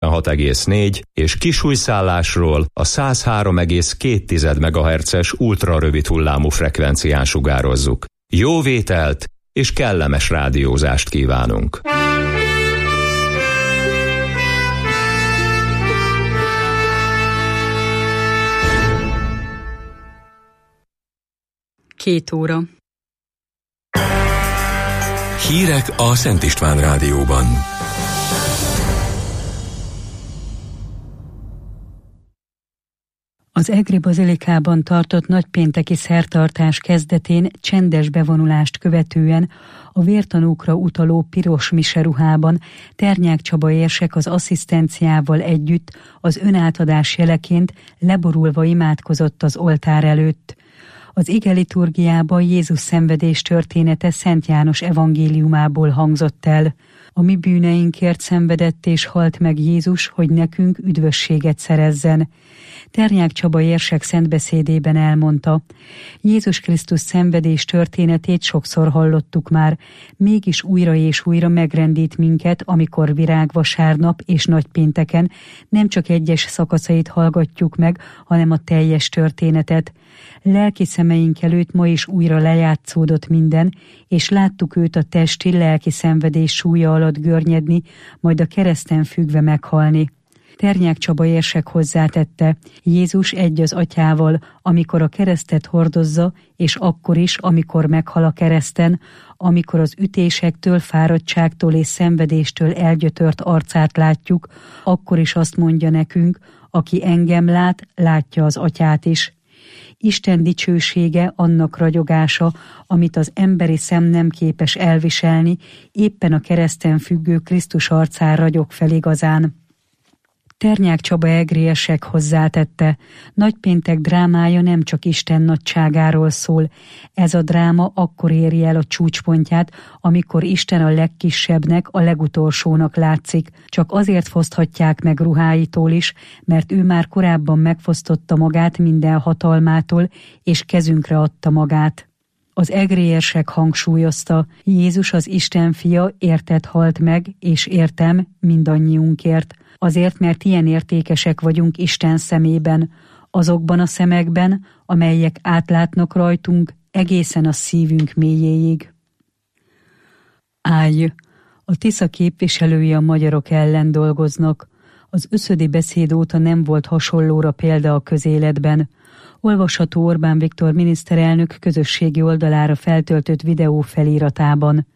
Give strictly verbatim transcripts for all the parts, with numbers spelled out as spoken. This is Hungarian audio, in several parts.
hetvenhat egész négy és kisújszállásról a száz három egész két megahertzes ultrarövid hullámú frekvencián sugározzuk. Jó vételt és kellemes rádiózást kívánunk! Két óra. Hírek a Szent István Rádióban. Az egri bazilikában tartott nagypénteki szertartás kezdetén csendes bevonulást követően a vértanúkra utaló piros miseruhában Ternyák Csaba érsek az asszisztenciával együtt az önátadás jeleként leborulva imádkozott az oltár előtt. Az ige liturgiában Jézus szenvedés története Szent János evangéliumából hangzott el. A mi bűneinkért szenvedett és halt meg Jézus, hogy nekünk üdvösséget szerezzen. Ternyák Csaba érsek szentbeszédében elmondta: Jézus Krisztus szenvedés történetét sokszor hallottuk már, mégis újra és újra megrendít minket, amikor virágvasárnap és nagypénteken nem csak egyes szakaszait hallgatjuk meg, hanem a teljes történetet. Lelki szemeink előtt ma is újra lejátszódott minden, és láttuk őt a testi, lelki szenvedés súlya alatt görnyedni, majd a kereszten függve meghalni. Ternyák Csaba érsek hozzátette: Jézus egy az atyával, amikor a keresztet hordozza, és akkor is, amikor meghal a kereszten, amikor az ütésektől, fáradtságtól és szenvedéstől elgyötört arcát látjuk, akkor is azt mondja nekünk: aki engem lát, látja az atyát is. Isten dicsősége, annak ragyogása, amit az emberi szem nem képes elviselni, éppen a kereszten függő Krisztus arcán ragyog fel igazán. Ternyák Csaba egriesek hozzátette: nagypéntek drámája nem csak Isten nagyságáról szól. Ez a dráma akkor éri el a csúcspontját, amikor Isten a legkisebbnek, a legutolsónak látszik. Csak azért foszthatják meg ruháitól is, mert ő már korábban megfosztotta magát minden hatalmától, és kezünkre adta magát. Az egriesek hangsúlyozta: Jézus az Isten fia, érted halt meg, és értem mindannyiunkért. Azért, mert ilyen értékesek vagyunk Isten szemében, azokban a szemekben, amelyek átlátnak rajtunk egészen a szívünk mélyéig. Állj! A Tisza képviselői a magyarok ellen dolgoznak. Az összödi beszéd óta nem volt hasonlóra példa a közéletben. Olvasható Orbán Viktor miniszterelnök közösségi oldalára feltöltött videó feliratában.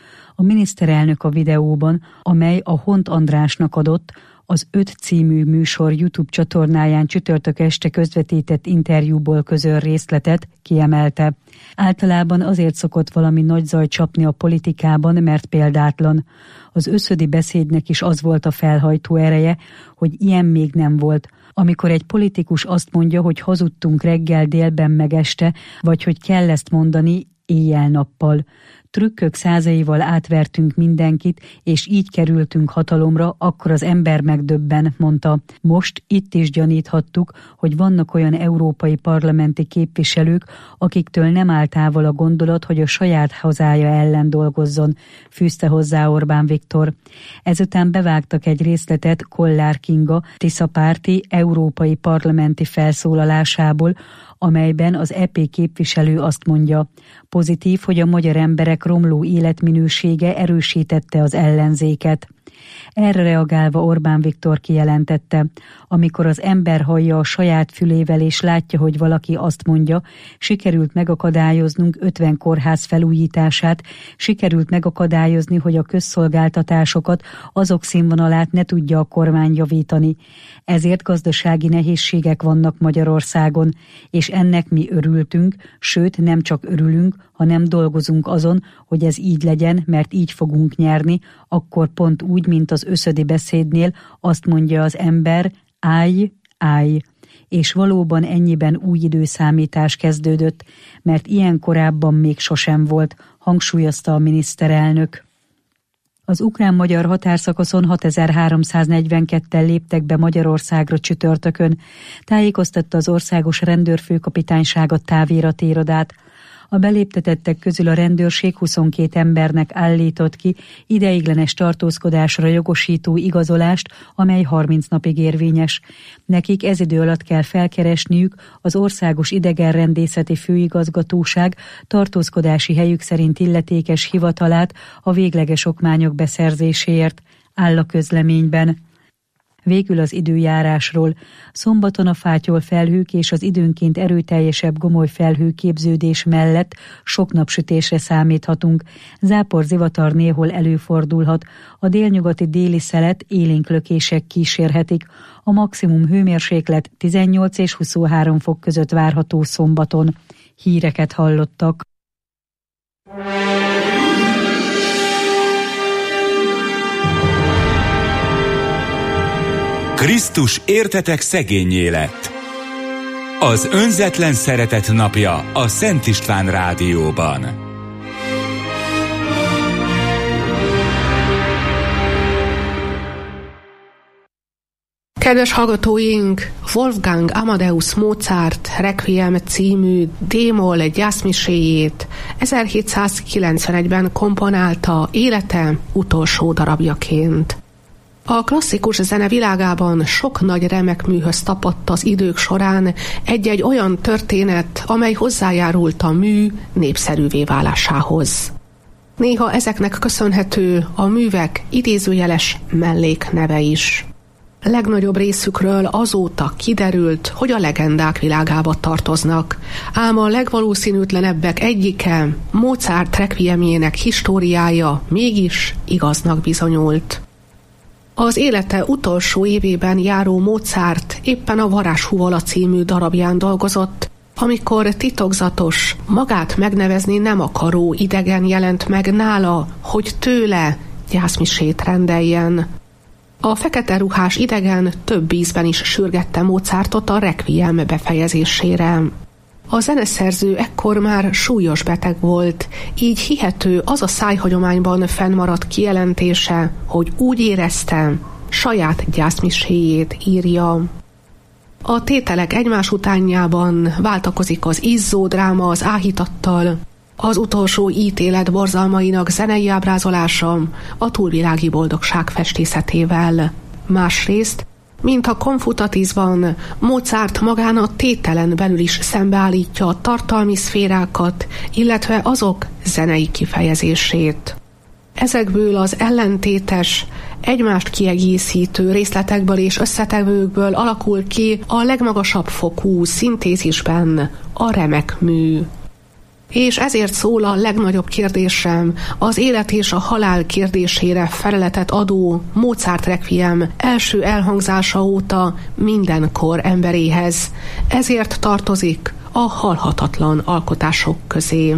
A miniszterelnök a videóban, amely a Hont Andrásnak adott, az Öt című műsor YouTube csatornáján csütörtök este közvetített interjúból közöl részletet, kiemelte: általában azért szokott valami nagy zaj csapni a politikában, mert példátlan. Az összödi beszédnek is az volt a felhajtó ereje, hogy ilyen még nem volt. Amikor egy politikus azt mondja, hogy hazudtunk reggel, délben meg este, vagy hogy kell ezt mondani éjjel-nappal. Trükkök százaival átvertünk mindenkit, és így kerültünk hatalomra, akkor az ember megdöbben, mondta. Most itt is gyaníthattuk, hogy vannak olyan európai parlamenti képviselők, akiktől nem áll távol a gondolat, hogy a saját hazája ellen dolgozzon, fűzte hozzá Orbán Viktor. Ezután bevágtak egy részletet Kollár Kinga Tisza-párti európai parlamenti felszólalásából, amelyben az é pé képviselő azt mondja: pozitív, hogy a magyar emberek romló életminősége erősítette az ellenzéket. Erre reagálva Orbán Viktor kijelentette: amikor az ember hallja a saját fülével és látja, hogy valaki azt mondja, sikerült megakadályoznunk ötven kórház felújítását, sikerült megakadályozni, hogy a közszolgáltatásokat, azok színvonalát ne tudja a kormány javítani. Ezért gazdasági nehézségek vannak Magyarországon, és ennek mi örültünk, sőt nem csak örülünk, hanem dolgozunk azon, hogy ez így legyen, mert így fogunk nyerni, akkor pont úgy, mint az összödi beszédnél azt mondja az ember: állj, állj. És valóban ennyiben új időszámítás kezdődött, mert ilyen korábban még sosem volt, hangsúlyozta a miniszterelnök. Az ukrán-magyar határszakaszon hatezer-háromszáznegyvenketten léptek be Magyarországra csütörtökön, tájékoztatta az országos rendőrfőkapitányság a táviratirodát. A beléptetettek közül a rendőrség huszonkét embernek állított ki ideiglenes tartózkodásra jogosító igazolást, amely harminc napig érvényes. Nekik ez idő alatt kell felkeresniük az Országos Idegenrendészeti Főigazgatóság tartózkodási helyük szerint illetékes hivatalát a végleges okmányok beszerzéséért, áll a közleményben. Végül az időjárásról. Szombaton a fátyol felhők és az időnként erőteljesebb gomoly felhőképződés mellett sok napsütésre számíthatunk. Zápor zivatar néhol előfordulhat. A délnyugati déli szelet élénk lökések kísérhetik. A maximum hőmérséklet tizennyolc és huszonhárom fok között várható szombaton. Híreket hallottak. Krisztus értetek szegénnyé lett. Az önzetlen szeretet napja a Szent István rádióban. Kedves hallgatóink, Wolfgang Amadeus Mozart Requiem című D-moll gyászmiséjét ezerhétszázkilencvenegyben komponálta élete utolsó darabjaként. A klasszikus zene világában sok nagy remek műhöz tapadt az idők során egy-egy olyan történet, amely hozzájárult a mű népszerűvé válásához. Néha ezeknek köszönhető a művek idézőjeles mellékneve is. Legnagyobb részükről azóta kiderült, hogy a legendák világába tartoznak, ám a legvalószínűtlenebbek egyike, Mozart requiemjének históriája mégis igaznak bizonyult. Az élete utolsó évében járó Mozart éppen a Varázshúvala című darabján dolgozott, amikor titokzatos, magát megnevezni nem akaró idegen jelent meg nála, hogy tőle gyászmisét rendeljen. A fekete ruhás idegen több ízben is sürgette Mozartot a requiem befejezésére. A zeneszerző ekkor már súlyos beteg volt, így hihető az a szájhagyományban fennmaradt kijelentése, hogy úgy érezte, saját gyászmiséjét írja. A tételek egymás utánjában váltakozik az izzó dráma az áhítattal, az utolsó ítélet borzalmainak zenei ábrázolása a túlvilági boldogság festészetével. Másrészt, mint a konfutatizban, Mozart magán a tételen belül is szembeállítja a tartalmi szférákat, illetve azok zenei kifejezését. Ezekből az ellentétes, egymást kiegészítő részletekből és összetevőkből alakul ki a legmagasabb fokú szintézisben a remek mű. És ezért szól a legnagyobb kérdésem, az élet és a halál kérdésére feleletet adó Mozart Requiem első elhangzása óta mindenkor emberéhez. Ezért tartozik a halhatatlan alkotások közé.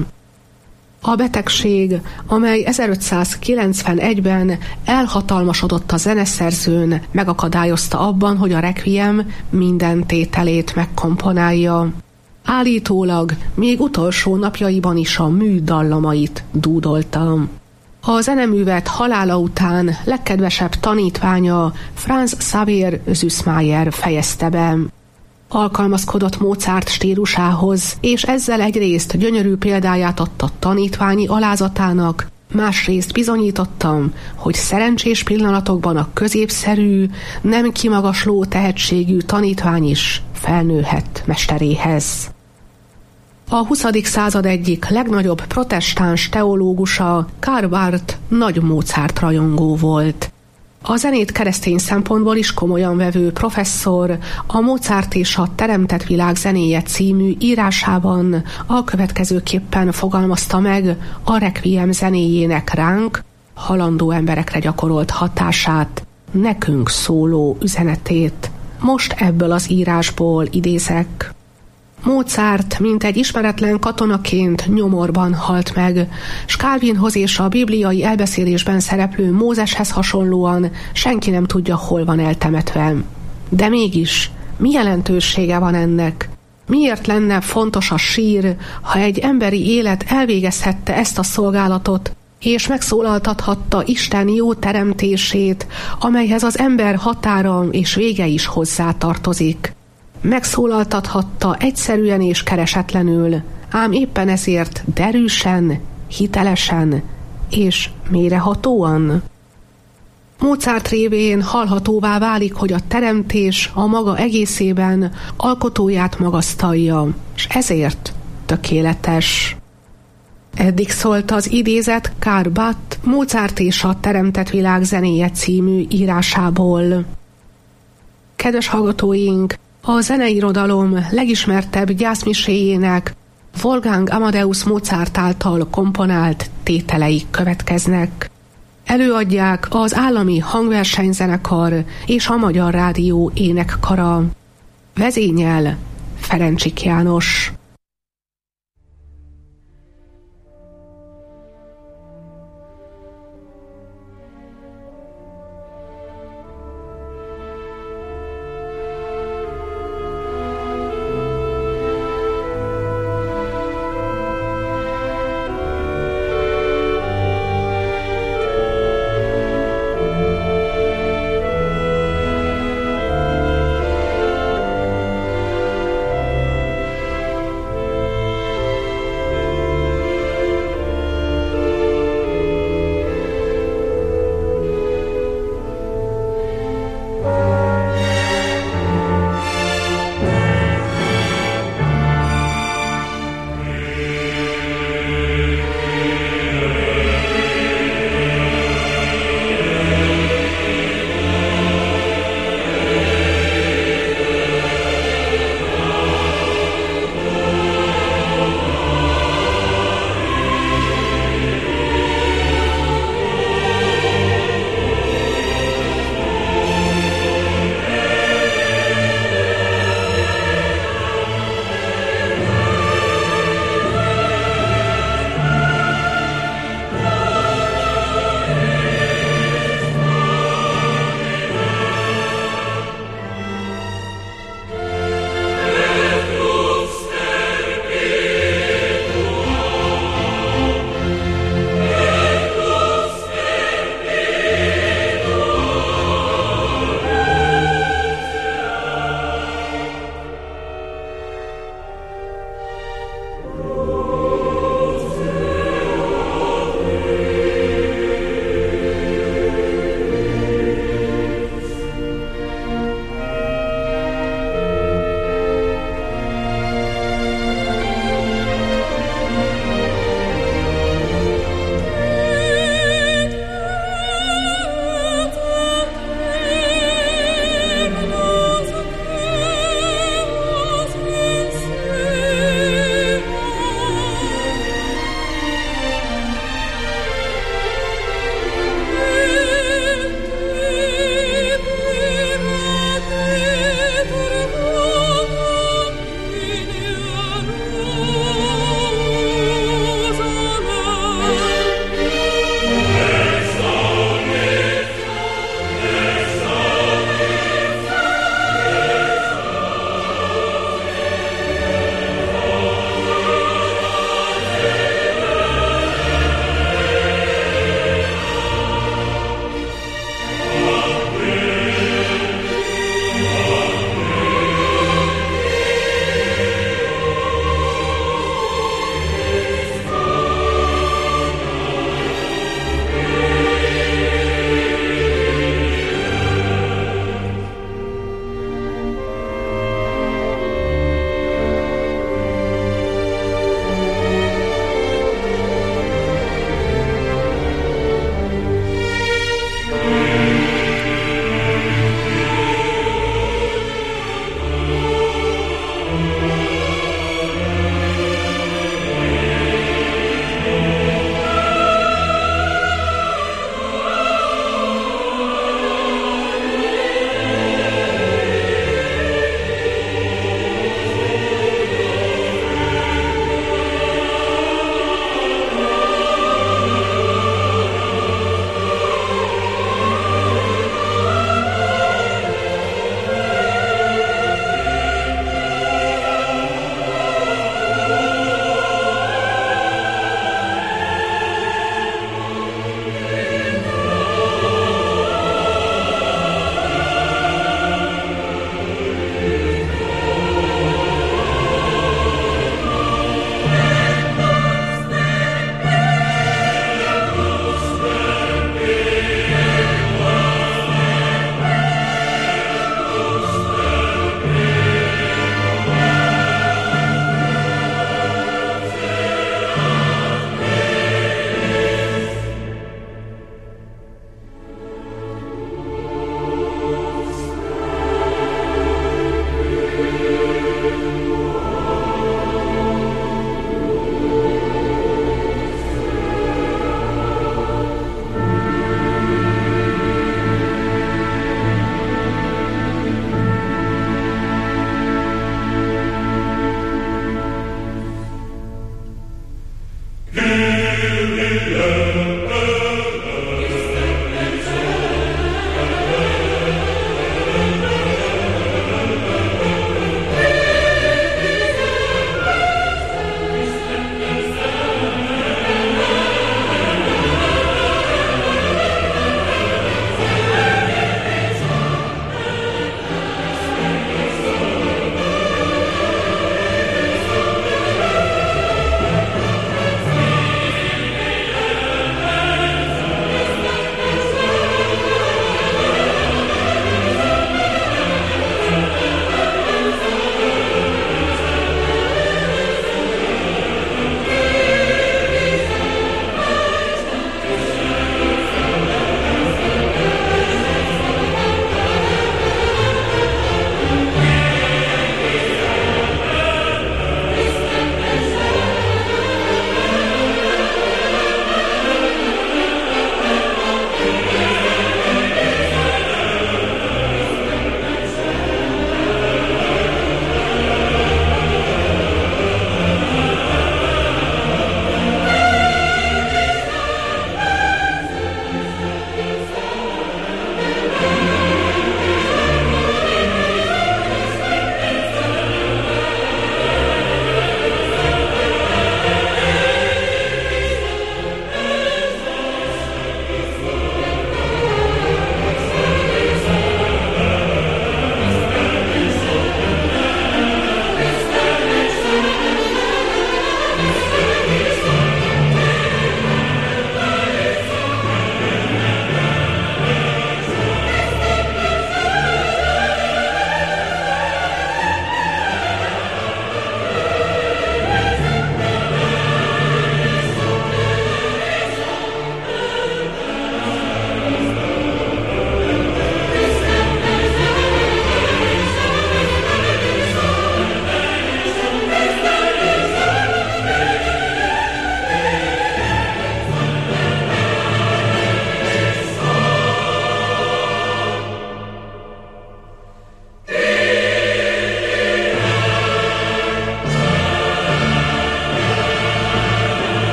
A betegség, amely ezerötszázkilencvenegyben elhatalmasodott a zeneszerzőn, megakadályozta abban, hogy a Requiem minden tételét megkomponálja. Állítólag még utolsó napjaiban is a mű dallamait dúdolta. A zeneművet halála után legkedvesebb tanítványa Franz Xaver Süssmayer fejezte be. Alkalmazkodott Mozart stílusához, és ezzel egyrészt gyönyörű példáját adta tanítványi alázatának, másrészt bizonyítottam, hogy szerencsés pillanatokban a középszerű, nem kimagasló tehetségű tanítvány is felnőhet mesteréhez. A huszadik század egyik legnagyobb protestáns teológusa, Karl Barth nagy Mozart rajongó volt. A zenét keresztény szempontból is komolyan vevő professzor a Mozart és a Teremtett világ zenéje című írásában a következőképpen fogalmazta meg a Requiem zenéjének ránk, halandó emberekre gyakorolt hatását, nekünk szóló üzenetét. Most ebből az írásból idézek. Mozart, mint egy ismeretlen katonaként nyomorban halt meg, s Calvinhoz és a bibliai elbeszélésben szereplő Mózeshez hasonlóan senki nem tudja, hol van eltemetve. De mégis, mi jelentősége van ennek? Miért lenne fontos a sír, ha egy emberi élet elvégezhette ezt a szolgálatot, és megszólaltathatta Isten jó teremtését, amelyhez az ember határa és vége is hozzá tartozik? Megszólaltathatta egyszerűen és keresetlenül, ám éppen ezért derűsen, hitelesen és mélyrehatóan. Mozart révén hallhatóvá válik, hogy a teremtés a maga egészében alkotóját magasztalja, és ezért tökéletes. Eddig szólt az idézet Karl Barth Mozart és a teremtett világ zenéje című írásából. Kedves hallgatóink, a zeneirodalom legismertebb gyászmiséjének, Wolfgang Amadeus Mozart által komponált tételei következnek. Előadják az Állami Hangversenyzenekar és a Magyar Rádió Énekkara. Vezényel Ferencsik János.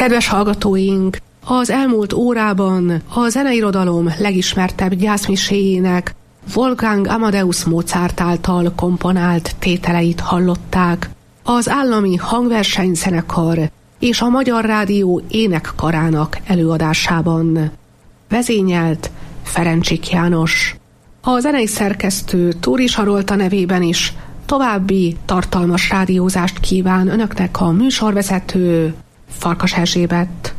Kedves hallgatóink, az elmúlt órában a zeneirodalom legismertebb gyászmiséjének, Wolfgang Amadeus Mozart által komponált tételeit hallották. Az Állami Hangversenyzenekar és a Magyar Rádió énekkarának előadásában. Vezényelt Ferencsik János. A zenei szerkesztő Túri Sarolta nevében is további tartalmas rádiózást kíván önöknek a műsorvezető Farkas Erzsébet.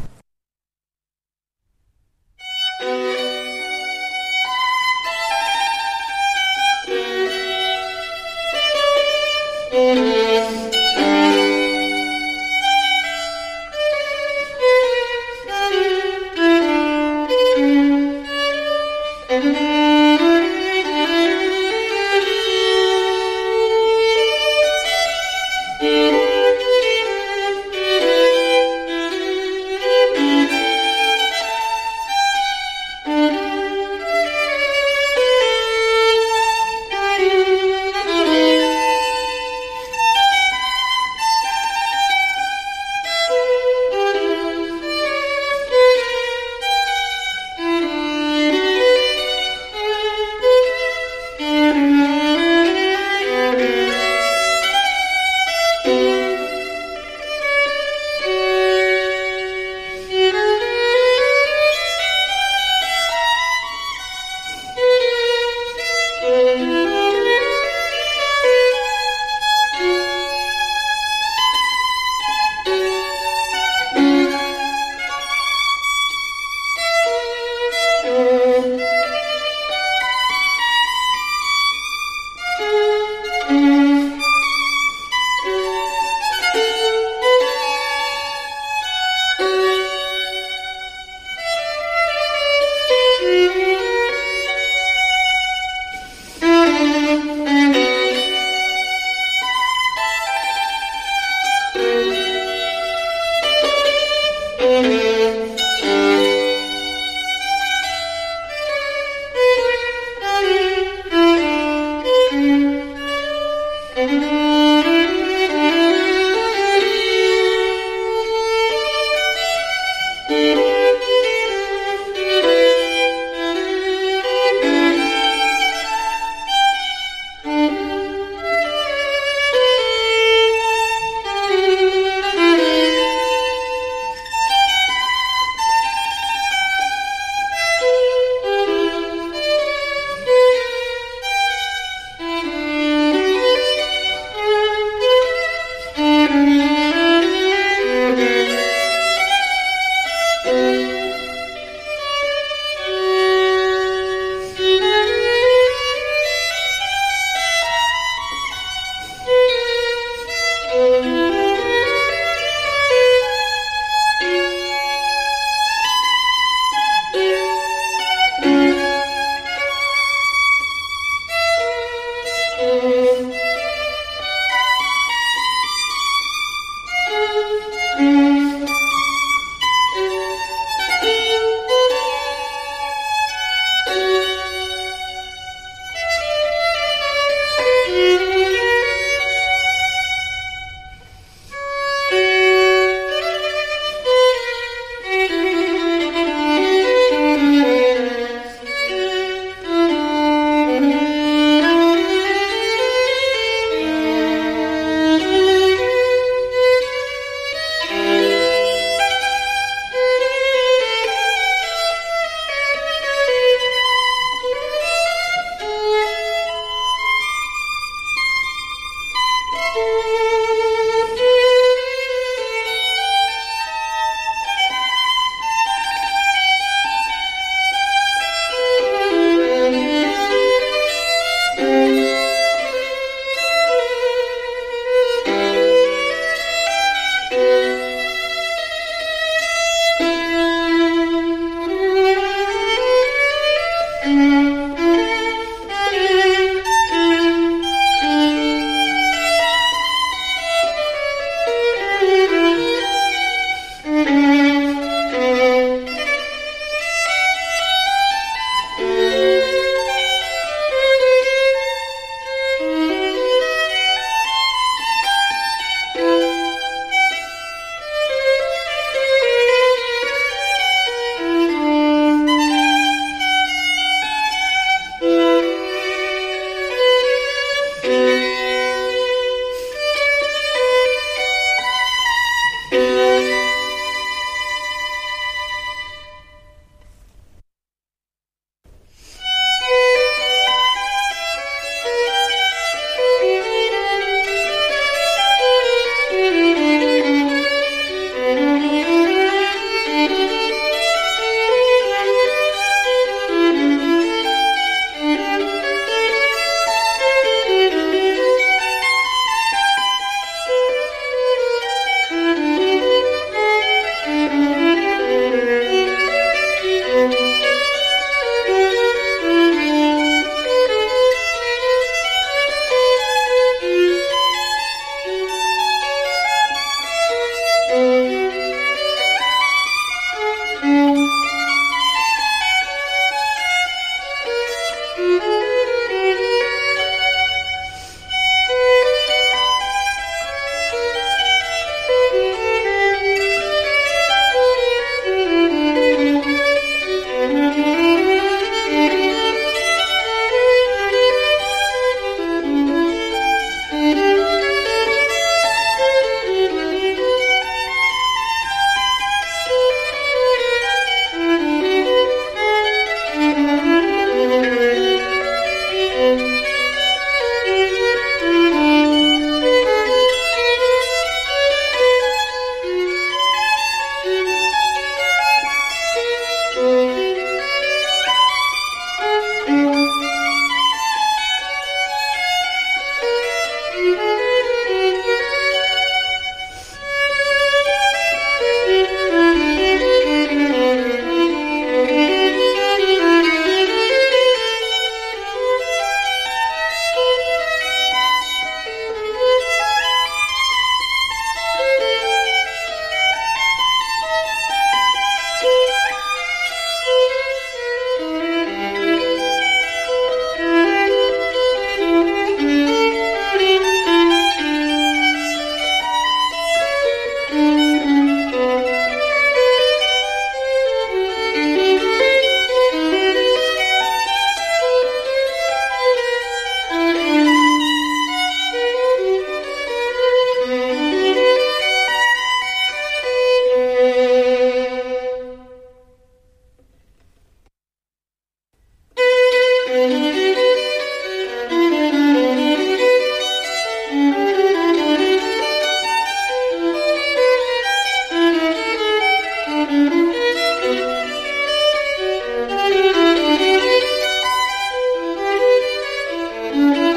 Thank you.